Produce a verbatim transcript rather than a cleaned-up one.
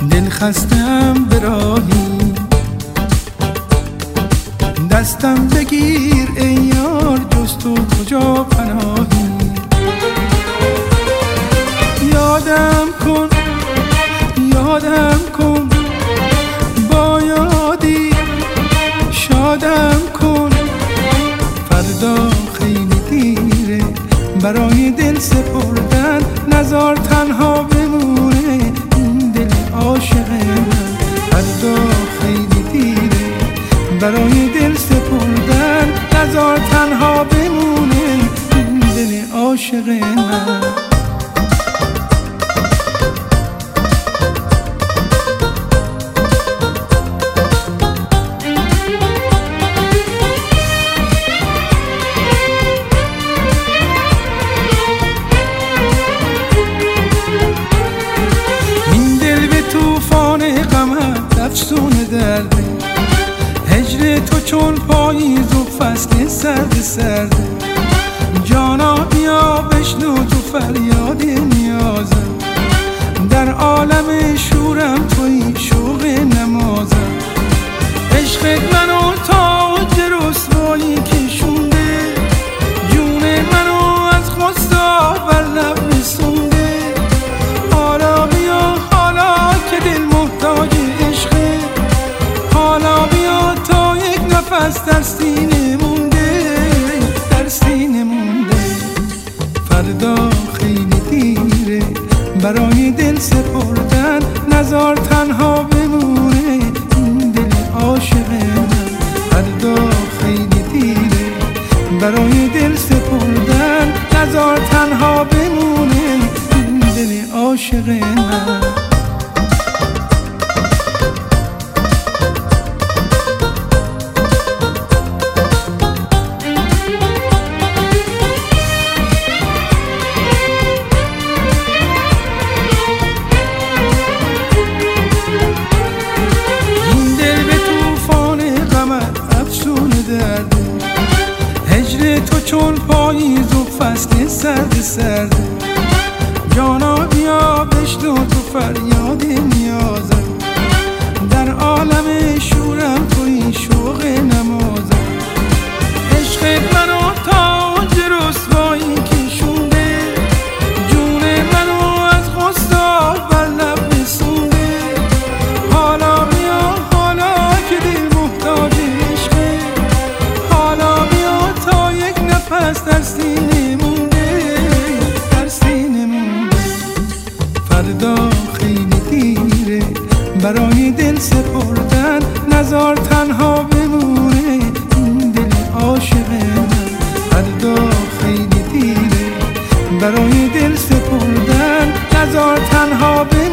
دل خستم به راهی، دستم بگیر ای یار جز تو کجا پناهی. یادم کن یادم کن با یادی شادم کن، فردا خیلی دیره برای دل سپردن، نزار تنها بمونه این دل عاشق من. فردا خیلی دیره برای دل سپردن، نزار تنها بمونه این دل عاشق من. افسون درده هجر تو چون پاییز و فصل سرد سرده، جانا بیا بشنو تو فریاد نیازم، در عالم شورم توی شوق نمازم. عشقت منو تا رسوایی کشونده، جون منو از خستا بر لب رسونده. حالا بیا حالا که دل محتاج عشقه، حالا بیا تا یک نفس در سینه مونده، در سینه مونده. فردا خیلی دیره برای دل سپردن، نزار تنها بمونه این دل عاشق من. فردا خیلی دیره برای دل سپردن، نزار تنها بمونه این دل عاشق من. هجر تو چون پاییز و فصل سرد سرده، جانا بیا بشنو تو فریاد نیازم، در عالم شورم توی شوق نمازم. عشقت منو تاج رسوایی کشونده، جون منو از غصه بر لب رسونده. حالا بیا حالا که دل محتاج عشقه، حالا بیا تا یک نفس در سینه مونده، در سینه مونده. فردا خیلی دیره برای دل سپردن، نزار تنها بمونه این دل عاشق من. فردا خیلی دیره برای دل سپردن، نزار تنها بمونه